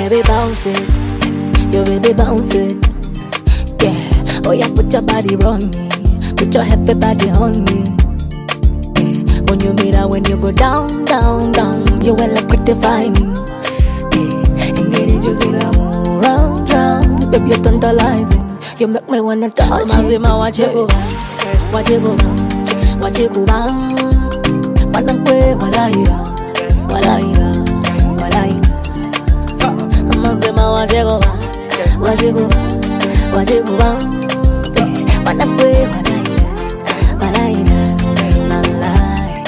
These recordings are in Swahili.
baby bounce it, your baby bounce it. Yeah, oh yeah, put your body on me, put your heavy body on me. Yeah. When you meet her, when you go down, down, down, you will electrify me. Yeah, and get it just in a move round, round, baby you're tantalizing, you make me wanna touch it. Mazima wachego, wachego, wachego bang, manakwe walaira, walaira, walaira. Mazima wachego, wachego, wachego bang, manakwe walaira, walaira, lalai.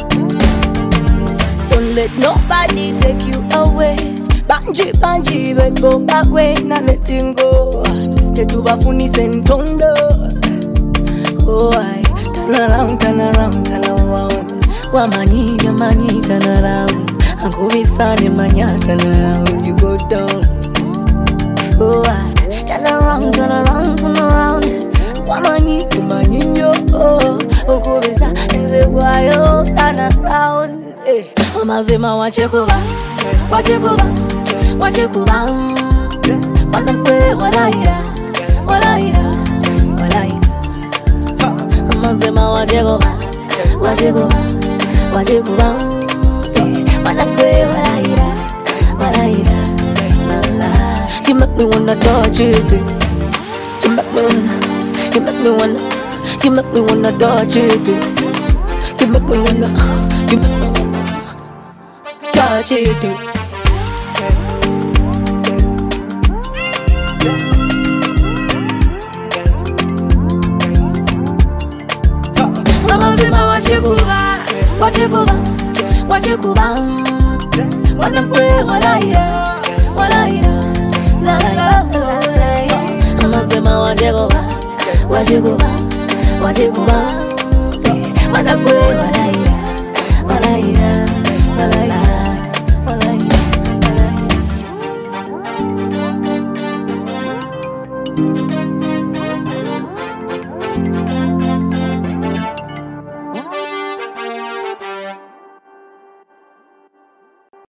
Don't let nobody take you away. Banji, banji, we go back way, not letting go. Tetuba funi sentondo. Oh, I turn around, turn around, turn around. Wamani, yamani, turn around. Uncle Visani, manya, turn around. You go down. Oh, I turn around, turn around, turn around. Wamani, yamani, yo. Uncle Visa, and the wild, turn around. Eh, Mazima, wacheko ba, wacheko ba, wacheko ba. Manakwe, walaira, walaira, walaira. Mazima wacheko ba, wacheko ba, wacheko ba. Manakwe, walaira, walaira, walaira. You make me wanna touch it. You make me wanna, you make me wanna, you make me wanna touch it. You make me wanna, you make me wanna touch it. Mazima wachekuba, wachekuba, wachekuba. Manakwe walaira, walaira, walaira. Mazima wachekuba, wachekuba, wachekuba. Manakwe walaira, walaira, walaira, walaira, walaira.